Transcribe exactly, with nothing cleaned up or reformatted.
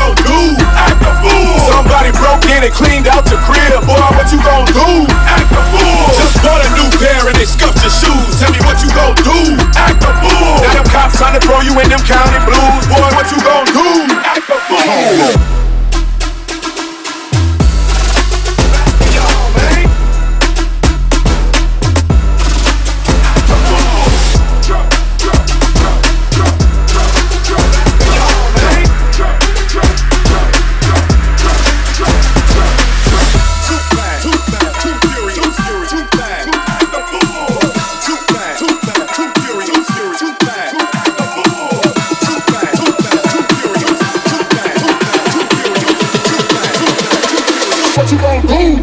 gon' do? Act a fool. Somebody broke in and cleaned out your crib, boy, what you gon' do? Act a fool. Just bought a new pair and they scuffed your shoes. Tell me what you gon' do? Act a fool. Now them cops trying to throw you in them county blues, boy, what you gon' do? Act a fool. What you gonna do?